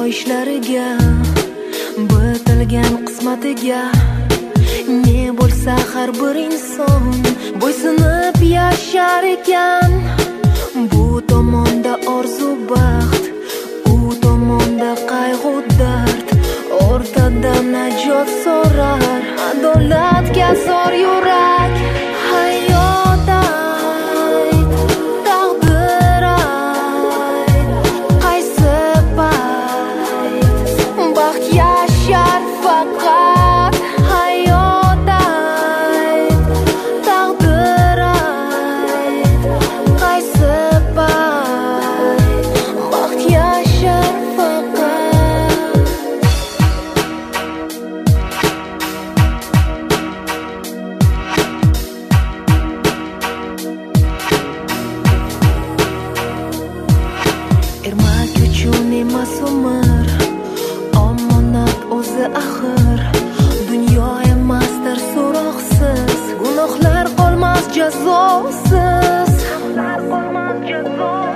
ishlariga, bitilgan qismatiga ne bo'lsa har bir inson bo'ysunib yashar ekan. Bu tomonda orzu baxt, u tomonda qayg'u dard, o'rtada najot so'rar adolatga zor yurak. Hayot ayt, taqdir ayt, qaysi payt baxt yashar faqat. Hayot ayt, taqdir ayt, qaysi payt baxt yashar faqat. Ermak uchun emas umr, omonat o'zi axir. Dunyo emasdir so'roqsiz, gunohlar qolmas jazosiz.